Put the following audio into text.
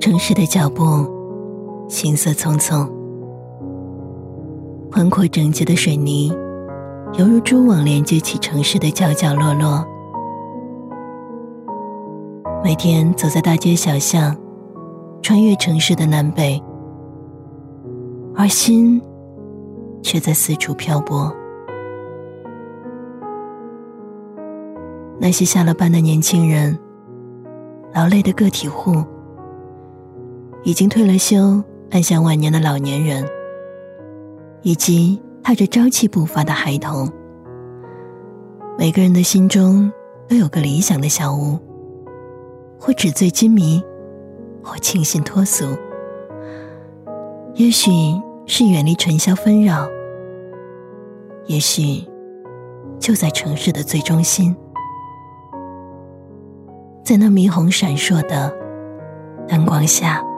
城市的脚步行色匆匆，宽阔整洁的水泥犹如蛛网连接起城市的角角落落。每天走在大街小巷，穿越城市的南北，而心却在四处漂泊。那些下了班的年轻人，劳累的个体户，已经退了休安享晚年的老年人，以及踏着朝气步伐的孩童，每个人的心中都有个理想的小屋，或纸醉金迷，或清新脱俗，也许是远离尘嚣纷扰，也许就在城市的最中心，在那霓虹闪烁的灯光下。